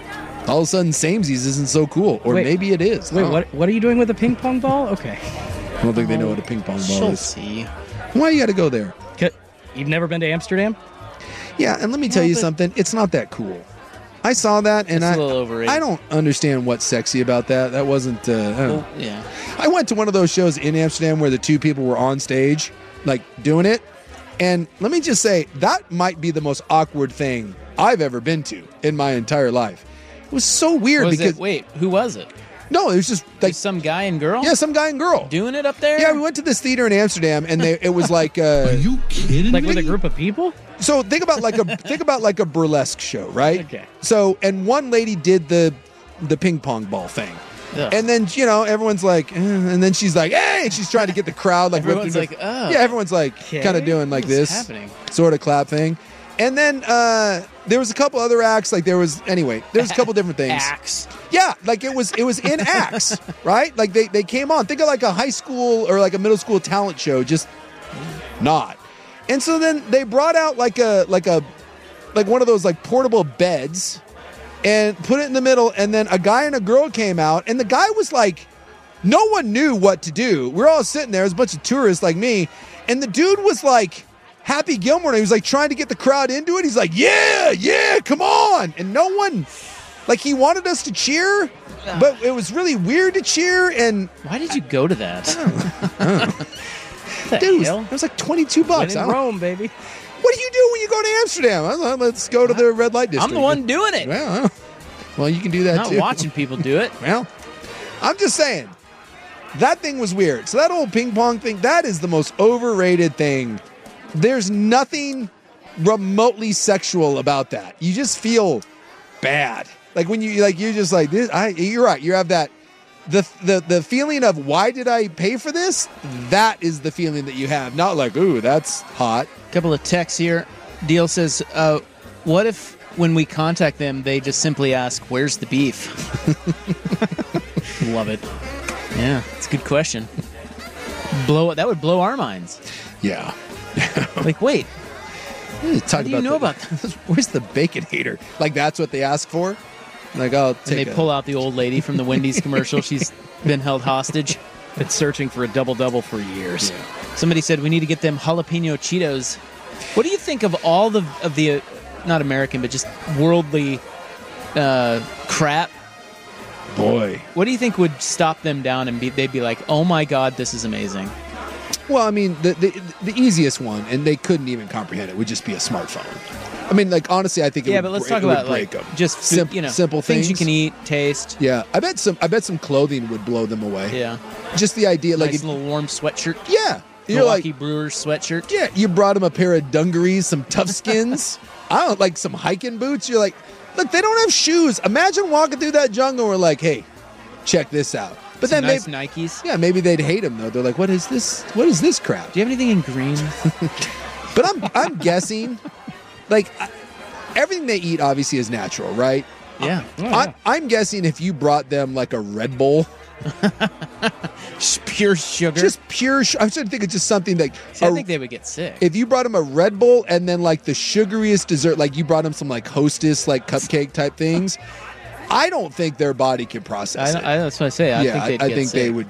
[SPEAKER 9] All of a sudden, samesies isn't so cool. Or maybe it is.
[SPEAKER 10] Wait, what are you doing with a ping pong ball? Okay.
[SPEAKER 9] I don't think they know what a ping pong ball is.
[SPEAKER 7] See.
[SPEAKER 9] Why you got to go there?
[SPEAKER 10] You've never been to Amsterdam?
[SPEAKER 9] Yeah, and let me tell you something. It's not that cool. I saw that, and
[SPEAKER 7] It's a little overrated.
[SPEAKER 9] I don't understand what's sexy about that. That wasn't.
[SPEAKER 7] Yeah.
[SPEAKER 9] I went to one of those shows in Amsterdam where the two people were on stage, like doing it, and let me just say that might be the most awkward thing I've ever been to in my entire life. It was so weird because
[SPEAKER 7] wait, who was it?
[SPEAKER 9] No, it was just like
[SPEAKER 7] some guy and girl.
[SPEAKER 9] Yeah, some guy and girl
[SPEAKER 7] doing it up there.
[SPEAKER 9] Yeah, we went to this theater in Amsterdam, and it was like. Are
[SPEAKER 10] you kidding? Like with a group of people?
[SPEAKER 9] So think about like a burlesque show, right?
[SPEAKER 10] Okay.
[SPEAKER 9] So and one lady did the ping pong ball thing.
[SPEAKER 7] Ugh.
[SPEAKER 9] And then, everyone's like, and then she's like, hey, and she's trying to get the crowd like
[SPEAKER 7] Everyone's
[SPEAKER 9] ripped
[SPEAKER 7] like,
[SPEAKER 9] into-
[SPEAKER 7] oh.
[SPEAKER 9] Yeah, everyone's like
[SPEAKER 7] Okay.
[SPEAKER 9] kind of doing like
[SPEAKER 7] What's
[SPEAKER 9] this
[SPEAKER 7] happening?
[SPEAKER 9] sort of clap thing. And then there was a couple other acts, like there's a couple different things.
[SPEAKER 7] Acts.
[SPEAKER 9] Yeah, like it was in acts, right? Like they came on. Think of like a high school or like a middle school talent show, just not. And so then they brought out like one of those like portable beds and put it in the middle, and then a guy and a girl came out, and the guy was like, no one knew what to do. We're all sitting there, there's a bunch of tourists like me, and the dude was like Happy Gilmore, and he was like trying to get the crowd into it. He's like, yeah, come on. And no one, like he wanted us to cheer, but it was really weird to cheer. And
[SPEAKER 7] why did you go to that?
[SPEAKER 9] Dude, it was like $22.
[SPEAKER 10] When in Rome, baby.
[SPEAKER 9] What do you do when you go to Amsterdam? Let's go to the red light district.
[SPEAKER 7] I'm the one doing it.
[SPEAKER 9] Well, you can do that
[SPEAKER 7] Not
[SPEAKER 9] too.
[SPEAKER 7] watching people do it.
[SPEAKER 9] Well, I'm just saying, that thing was weird. So that old ping pong thing, that is the most overrated thing. There's nothing remotely sexual about that. You just feel bad. Like when you're just like this. You're right. You have that the feeling of why did I pay for this? That is the feeling that you have. Not like, ooh, that's hot.
[SPEAKER 7] Couple of texts here. Deal says, what if when we contact them, they just simply ask, where's the beef? Love it. Yeah, it's a good question. That would blow our minds.
[SPEAKER 9] Yeah.
[SPEAKER 7] Like, wait.
[SPEAKER 9] What
[SPEAKER 7] do you know about that?
[SPEAKER 9] Where's the Baconator? Like, that's what they ask for? Like, I'll take
[SPEAKER 7] And they pull out the old lady from the Wendy's commercial. She's been held hostage.
[SPEAKER 10] Been searching for a double-double for years.
[SPEAKER 9] Yeah.
[SPEAKER 7] Somebody said we need to get them jalapeno Cheetos. What do you think of all the not American, but just worldly crap?
[SPEAKER 9] Boy.
[SPEAKER 7] What do you think would stop them down and they'd be like, oh my God, this is amazing?
[SPEAKER 9] Well, I mean, the easiest one, and they couldn't even comprehend it, would just be a smartphone. I mean, like, honestly, I think
[SPEAKER 7] but let's talk about like
[SPEAKER 9] them.
[SPEAKER 7] just
[SPEAKER 9] simple
[SPEAKER 7] things you can eat, taste.
[SPEAKER 9] Yeah, I bet some clothing would blow them away.
[SPEAKER 7] Yeah,
[SPEAKER 9] just the idea, like
[SPEAKER 7] nice little warm sweatshirt.
[SPEAKER 9] Yeah, you're
[SPEAKER 7] Milwaukee
[SPEAKER 9] like
[SPEAKER 7] Brewers sweatshirt.
[SPEAKER 9] Yeah, you brought them a pair of dungarees, some tough skins. I don't like some hiking boots. You're like, look, they don't have shoes. Imagine walking through that jungle. And we're like, hey, check this out. But
[SPEAKER 7] some
[SPEAKER 9] then
[SPEAKER 7] nice Nikes.
[SPEAKER 9] Yeah, maybe they'd hate them though. They're like, what is this? What is this crap?
[SPEAKER 7] Do you have anything in green?
[SPEAKER 9] But I'm guessing, like, everything they eat obviously is natural, right?
[SPEAKER 7] Yeah.
[SPEAKER 9] I'm guessing if you brought them like a Red Bull,
[SPEAKER 7] just pure sugar,
[SPEAKER 9] I'm trying to think of just something like.
[SPEAKER 7] See, I think they would get sick
[SPEAKER 9] if you brought them a Red Bull and then like the sugariest dessert, like you brought them some like Hostess like cupcake type things. I don't think their body can process it.
[SPEAKER 7] That's what I say. I think
[SPEAKER 9] they would,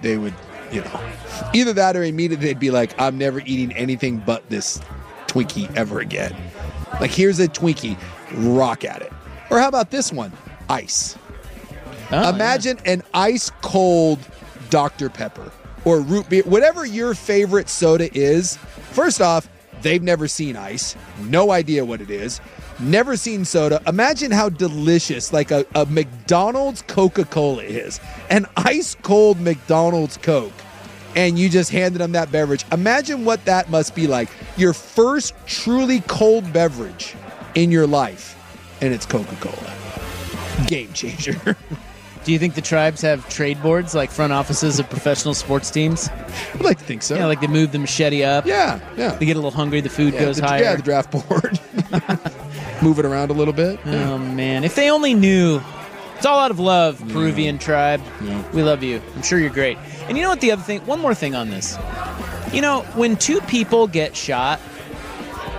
[SPEAKER 9] either that or immediately they'd be like, I'm never eating anything but this Twinkie ever again. Like, here's a Twinkie, rock at it. Or how about this one? Ice. Imagine an ice cold Dr. Pepper or root beer, whatever your favorite soda is. First off, they've never seen ice, no idea what it is. Never seen soda. Imagine how delicious like a McDonald's Coca-Cola is. An ice-cold McDonald's Coke. And you just handed them that beverage. Imagine what that must be like. Your first truly cold beverage in your life. And it's Coca-Cola. Game changer.
[SPEAKER 7] Do you think the tribes have trade boards like front offices of professional sports teams?
[SPEAKER 9] I'd like to think so.
[SPEAKER 7] Yeah, like they move the machete up.
[SPEAKER 9] Yeah.
[SPEAKER 7] They get a little hungry, the food goes higher.
[SPEAKER 9] Yeah, the draft board. Move it around a little bit.
[SPEAKER 7] Oh, man. If they only knew. It's all out of love, Peruvian tribe. Yeah. We love you. I'm sure you're great. And you know what the other thing? One more thing on this. You know, when two people get shot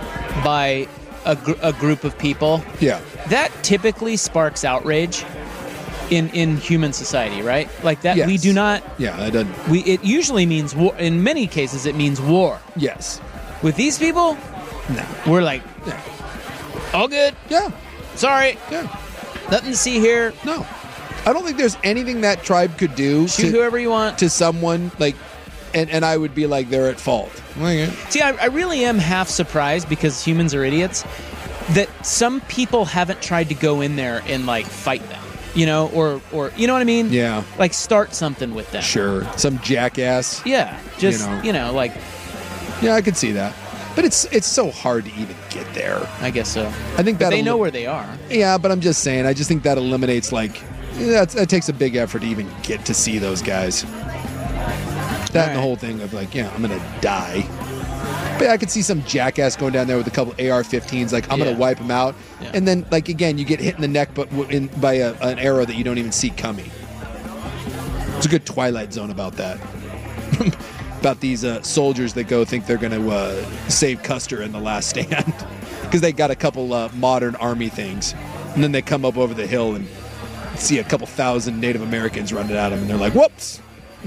[SPEAKER 7] by a group of people,
[SPEAKER 9] yeah,
[SPEAKER 7] that typically sparks outrage. in human society, right? Like that,
[SPEAKER 9] Yes.
[SPEAKER 7] we do not.
[SPEAKER 9] Yeah, that doesn't.
[SPEAKER 7] It usually means war. In many cases, it means war.
[SPEAKER 9] Yes.
[SPEAKER 7] With these people,
[SPEAKER 9] No.
[SPEAKER 7] we're like, all good.
[SPEAKER 9] Yeah.
[SPEAKER 7] Sorry.
[SPEAKER 9] Yeah.
[SPEAKER 7] Nothing to see here.
[SPEAKER 9] No. I don't think there's anything that tribe could do
[SPEAKER 7] Shoot whoever you want
[SPEAKER 9] to someone like, and I would be like they're at fault.
[SPEAKER 7] See, I really am half surprised because humans are idiots that some people haven't tried to go in there and like fight them, you know, or you know what I mean?
[SPEAKER 9] Yeah.
[SPEAKER 7] Like start something with them.
[SPEAKER 9] Sure. Some jackass.
[SPEAKER 7] Yeah. Just
[SPEAKER 9] You know.
[SPEAKER 7] like.
[SPEAKER 9] Yeah, I could see that. But it's so hard to even get there.
[SPEAKER 7] I guess so.
[SPEAKER 9] I think
[SPEAKER 7] But
[SPEAKER 9] that
[SPEAKER 7] they know where they are.
[SPEAKER 9] Yeah, but I'm just saying. I just think that eliminates that takes a big effort to even get to see those guys. That and the whole thing of like, I'm gonna die. But I could see some jackass going down there with a couple AR-15s, like I'm gonna wipe him out, and then like again, you get hit in the neck, but by an arrow that you don't even see coming. There's a good Twilight Zone about that. About these soldiers that go think they're going to save Custer in The Last Stand because they got a couple modern army things, and then they come up over the hill and see a couple thousand Native Americans running at them, and they're like, "Whoops!"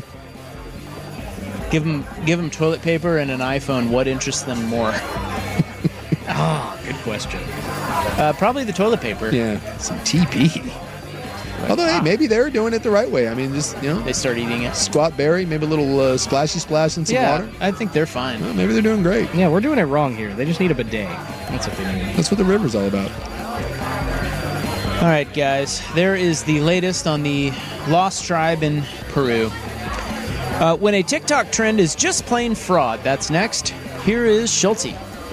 [SPEAKER 7] Give them toilet paper and an iPhone. What interests them more?
[SPEAKER 10] Good question.
[SPEAKER 7] Probably the toilet paper.
[SPEAKER 9] Yeah, some TP. Although, hey, maybe they're doing it the right way. I mean, just,
[SPEAKER 7] they start eating it.
[SPEAKER 9] Squat berry, maybe a little splashy splash in some water.
[SPEAKER 7] I think they're fine.
[SPEAKER 9] Well, maybe they're doing great.
[SPEAKER 10] Yeah, we're doing it wrong here. They just need a bidet. That's what they need.
[SPEAKER 9] That's what the river's all about.
[SPEAKER 7] All right, guys. There is the latest on the lost tribe in Peru. When a TikTok trend is just plain fraud. That's next. Here is Schulte.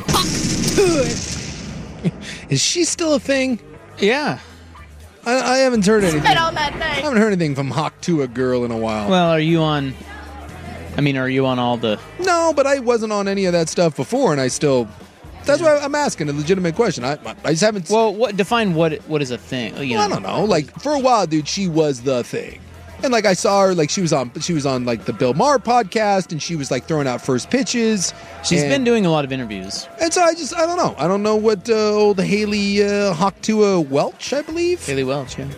[SPEAKER 9] Is she still a thing?
[SPEAKER 7] Yeah.
[SPEAKER 9] I haven't heard anything.
[SPEAKER 12] Spit on that thing.
[SPEAKER 9] I haven't heard anything from Hawk to a girl in a while.
[SPEAKER 7] Well, are you on all the...
[SPEAKER 9] No, but I wasn't on any of that stuff before, and I still... That's why I'm asking a legitimate question. I just haven't...
[SPEAKER 7] Well, define what is a thing.
[SPEAKER 9] I don't know. Like, for a while, dude, she was the thing. And, like, I saw her, like, she was on like, the Bill Maher podcast, and she was, like, throwing out first pitches.
[SPEAKER 7] She's been doing a lot of interviews.
[SPEAKER 9] And so I don't know. I don't know what old Haley Hawktua Welch, I believe.
[SPEAKER 7] Haley Welch, yeah.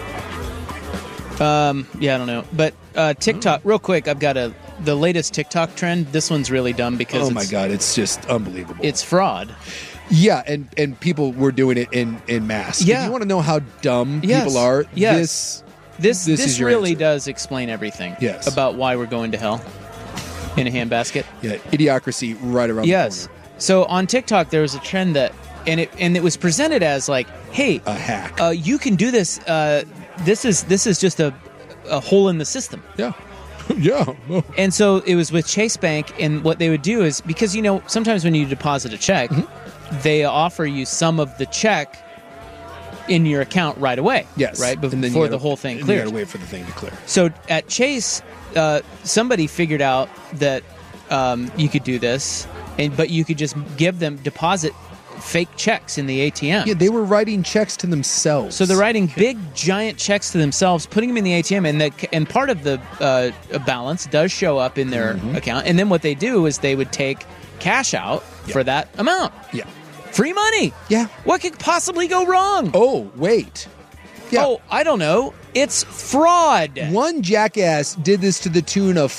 [SPEAKER 9] Yeah.
[SPEAKER 7] Yeah, I don't know. But TikTok, real quick, I've got the latest TikTok trend. This one's really dumb because
[SPEAKER 9] oh my God, it's just unbelievable.
[SPEAKER 7] It's fraud.
[SPEAKER 9] Yeah, and people were doing it in mass.
[SPEAKER 7] Yeah.
[SPEAKER 9] If you want to know how dumb people are,
[SPEAKER 7] yes. This
[SPEAKER 9] is your
[SPEAKER 7] really
[SPEAKER 9] answer.
[SPEAKER 7] does explain everything.
[SPEAKER 9] Yes.
[SPEAKER 7] About why we're going to hell in a handbasket.
[SPEAKER 9] Yeah, idiocracy right around the corner.
[SPEAKER 7] So on TikTok there was a trend that and it was presented as like, hey,
[SPEAKER 9] a hack.
[SPEAKER 7] You can do this. This is just a hole in the system.
[SPEAKER 9] Yeah. Yeah.
[SPEAKER 7] And so it was with Chase Bank, and what they would do is, because sometimes when you deposit a check, they offer you some of the check in your account right away.
[SPEAKER 9] Yes.
[SPEAKER 7] Right?
[SPEAKER 9] And then
[SPEAKER 7] Before the whole thing clears.
[SPEAKER 9] You gotta wait for the thing to clear.
[SPEAKER 7] So at Chase, somebody figured out that you could do this, but you could just deposit fake checks in the ATM.
[SPEAKER 9] Yeah, they were writing checks to themselves.
[SPEAKER 7] So they're writing big, giant checks to themselves, putting them in the ATM, and part of the balance does show up in their account. And then what they do is they would take cash out for that amount.
[SPEAKER 9] Yeah.
[SPEAKER 7] Free money.
[SPEAKER 9] Yeah.
[SPEAKER 7] What could possibly go wrong?
[SPEAKER 9] Oh, wait. Yeah.
[SPEAKER 7] Oh, I don't know. It's fraud.
[SPEAKER 9] One jackass did this to the tune of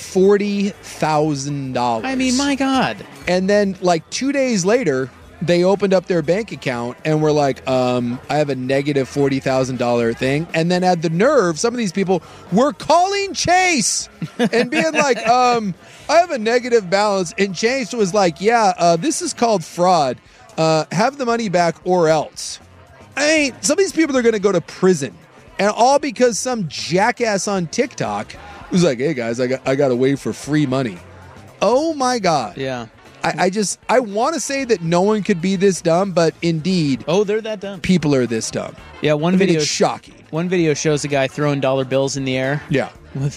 [SPEAKER 9] $40,000.
[SPEAKER 7] I mean, my God.
[SPEAKER 9] And then, like 2 days later, they opened up their bank account and were like, I have a negative $40,000 thing. And then had the nerve, some of these people were calling Chase and being like, I have a negative balance. And Chase was like, this is called fraud. Have the money back or else. Some of these people are going to go to prison. And all because some jackass on TikTok was like, hey guys, I got to wait for free money. Oh my God.
[SPEAKER 7] Yeah.
[SPEAKER 9] I want to say that no one could be this dumb, but indeed.
[SPEAKER 7] Oh, they're that dumb.
[SPEAKER 9] People are this dumb.
[SPEAKER 7] Yeah, one video.
[SPEAKER 9] It's shocking.
[SPEAKER 7] One video shows a guy throwing dollar bills in the air.
[SPEAKER 9] Yeah.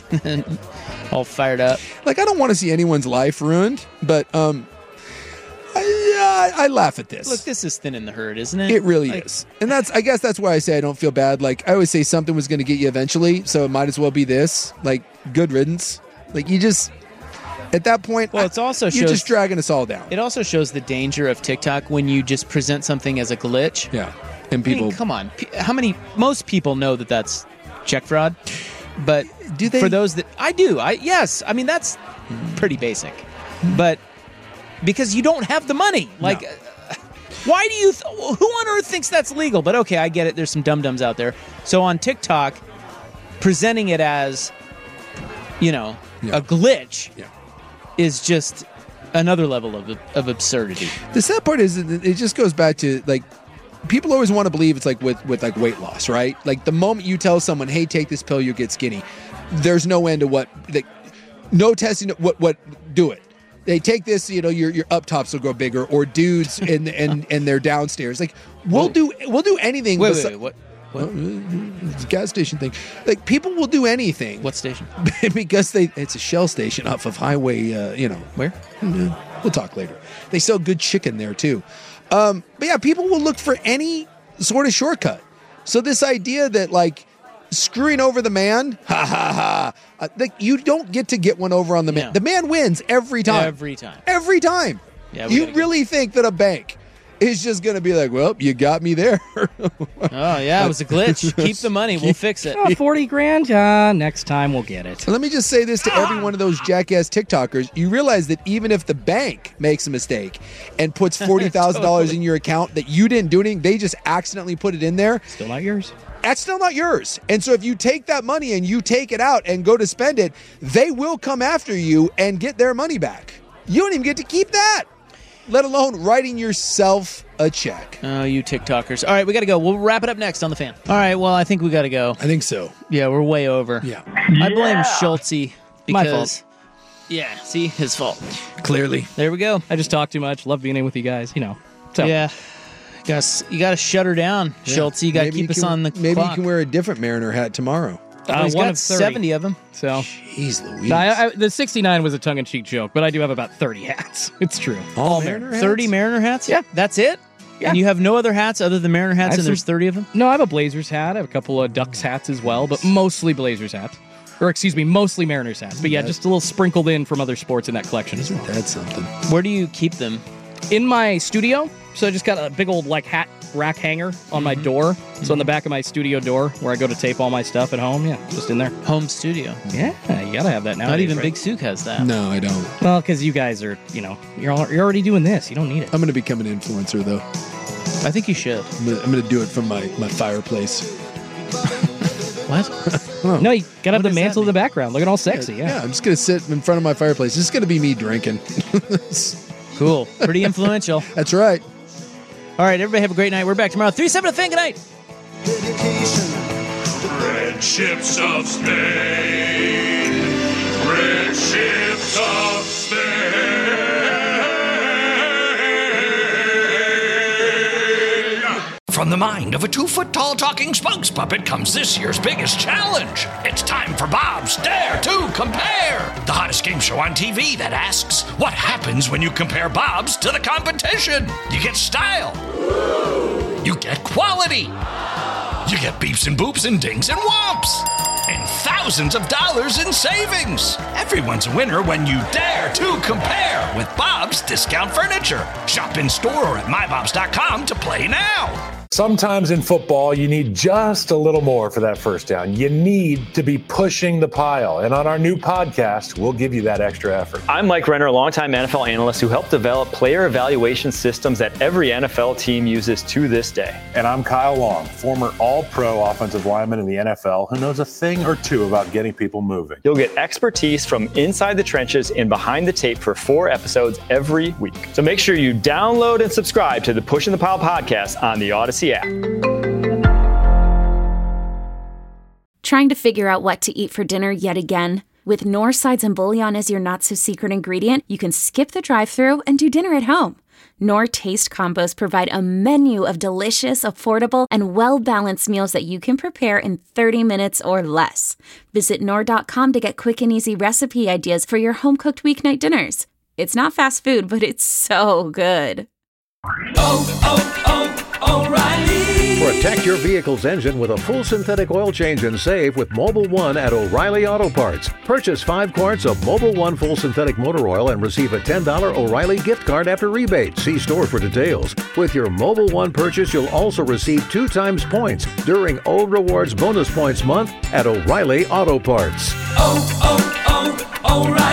[SPEAKER 7] All fired up.
[SPEAKER 9] Like, I don't want to see anyone's life ruined, but I laugh at this.
[SPEAKER 7] Look, this is thinning the herd, isn't it?
[SPEAKER 9] It really is. And I guess that's why I say I don't feel bad. Like, I always say something was going to get you eventually, so it might as well be this. Like, good riddance. Like, you just... At that point,
[SPEAKER 7] well, you're
[SPEAKER 9] just dragging us all down.
[SPEAKER 7] It also shows the danger of TikTok when you just present something as a glitch.
[SPEAKER 9] Yeah. And people...
[SPEAKER 7] come on. Most people know that that's check fraud. But
[SPEAKER 9] do they?
[SPEAKER 7] For those that I do, yes. I mean, that's pretty basic. But because you don't have the money, like, why do you? Who on earth thinks that's legal? But okay, I get it. There's some dum-dums out there. So on TikTok, presenting it as, a glitch is just another level of absurdity.
[SPEAKER 9] The sad part is it just goes back to, like, people always want to believe it's like with like weight loss, right? Like the moment you tell someone, hey, take this pill, you'll get skinny, there's no end to what, like, no testing, what do it. They take this, your up tops will grow bigger, or dudes and they're downstairs. Like we'll do anything.
[SPEAKER 7] Wait, what?
[SPEAKER 9] It's a gas station thing. Like people will do anything.
[SPEAKER 7] What station?
[SPEAKER 9] Because it's a Shell station off of Highway.
[SPEAKER 7] Where?
[SPEAKER 9] We'll talk later. They sell good chicken there too. But yeah, people will look for any sort of shortcut. So this idea that, like, screwing over the man, like, you don't get one over on the man. The man wins every time. Every time.
[SPEAKER 7] Yeah,
[SPEAKER 9] you really think that a bank is just going to be like, well, you got me there.
[SPEAKER 7] Oh, yeah, it was a glitch. Keep the money. We'll fix it.
[SPEAKER 10] $40,000. Next time we'll get it.
[SPEAKER 9] Let me just say this to every one of those jackass TikTokers. You realize that even if the bank makes a mistake and puts $40,000 in your account that you didn't do anything, they just accidentally put it in there.
[SPEAKER 10] Still not yours.
[SPEAKER 9] That's still not yours. And so if you take that money and you take it out and go to spend it, they will come after you and get their money back. You don't even get to keep that, let alone writing yourself a check.
[SPEAKER 7] Oh, you TikTokers. All right, we got to go. We'll wrap it up next on The Fan. All right, well, I think we got to go.
[SPEAKER 9] I think so.
[SPEAKER 7] Yeah, we're way over.
[SPEAKER 9] Yeah.
[SPEAKER 7] I blame Schultze because...
[SPEAKER 10] My fault.
[SPEAKER 7] Yeah, see? His fault.
[SPEAKER 9] Clearly.
[SPEAKER 7] There we go.
[SPEAKER 10] I just talk too much. Love being in with you guys, So.
[SPEAKER 7] Yeah. You got to shut her down, Schultze. You got to keep us on the clock.
[SPEAKER 9] Maybe you can wear a different Mariner hat tomorrow.
[SPEAKER 7] He's
[SPEAKER 10] one
[SPEAKER 7] got
[SPEAKER 10] of 30.
[SPEAKER 7] 70 of them.
[SPEAKER 10] So.
[SPEAKER 9] Jeez Louise.
[SPEAKER 10] No, the 69 was a tongue-in-cheek joke, but I do have about 30 hats. It's true.
[SPEAKER 9] All Mariner hats?
[SPEAKER 7] 30 Mariner hats?
[SPEAKER 10] Yeah.
[SPEAKER 7] That's it? Yeah. And you have no other hats other than Mariner hats, and there's 30 of them?
[SPEAKER 10] No, I have a Blazers hat. I have a couple of Ducks hats as well, but mostly Blazers hats. Or, excuse me, mostly Mariners hats. But yeah, just a little sprinkled in from other sports in that collection as well.
[SPEAKER 9] That's something.
[SPEAKER 7] Where do you keep them?
[SPEAKER 10] In my studio. So I just got a big old, like, hat rack hanger on my door. So on the back of my studio door, where I go to tape all my stuff at home, just in there.
[SPEAKER 7] Home studio.
[SPEAKER 10] Yeah, you gotta have that now.
[SPEAKER 7] Not even Big Sook has that.
[SPEAKER 9] No, I don't.
[SPEAKER 10] Well, because you guys are, you're already doing this. You don't need it.
[SPEAKER 9] I'm going to become an influencer, though.
[SPEAKER 7] I think you should.
[SPEAKER 9] I'm going to do it from my fireplace.
[SPEAKER 7] What?
[SPEAKER 10] No, you gotta have the mantle in the background. Looking all sexy,
[SPEAKER 9] Yeah, I'm just going to sit in front of my fireplace. This is going to be me drinking.
[SPEAKER 7] Cool. Pretty influential.
[SPEAKER 9] That's right.
[SPEAKER 7] All right, everybody have a great night. We're back tomorrow. 3-7 to Fan. Good night.
[SPEAKER 4] Red ships of Spain. Red ships of Spain.
[SPEAKER 3] From the mind of a 2-foot-tall talking spokes puppet comes this year's biggest challenge. It's time for Bob's Dare to Compare, the hottest game show on TV that asks, what happens when you compare Bob's to the competition? You get style. You get quality. You get beeps and boops and dings and whomps. And thousands of dollars in savings. Everyone's a winner when you dare to compare with Bob's Discount Furniture. Shop in store or at mybobs.com to play now.
[SPEAKER 1] Sometimes in football, you need just a little more for that first down. You need to be pushing the pile. And on our new podcast, we'll give you that extra effort.
[SPEAKER 2] I'm Mike Renner, a longtime NFL analyst who helped develop player evaluation systems that every NFL team uses to this day.
[SPEAKER 1] And I'm Kyle Long, former all-pro offensive lineman in the NFL who knows a thing or two about getting people moving.
[SPEAKER 2] You'll get expertise from inside the trenches and behind the tape for 4 episodes every week. So make sure you download and subscribe to the Pushing the Pile podcast on the Odyssey app.
[SPEAKER 12] Trying to figure out what to eat for dinner yet again? With Knorr sides and bouillon as your not-so-secret ingredient, you can skip the drive-thru and do dinner at home. Knorr Taste Combos provide a menu of delicious, affordable, and well-balanced meals that you can prepare in 30 minutes or less. Visit Knorr.com to get quick and easy recipe ideas for your home-cooked weeknight dinners. It's not fast food, but it's so good.
[SPEAKER 13] O'Reilly. Protect your vehicle's engine with a full synthetic oil change and save with Mobil 1 at O'Reilly Auto Parts. Purchase 5 quarts of Mobil 1 full synthetic motor oil and receive a $10 O'Reilly gift card after rebate. See store for details. With your Mobil 1 purchase, you'll also receive 2 times points during O Rewards Bonus Points Month at O'Reilly Auto Parts.
[SPEAKER 14] O'Reilly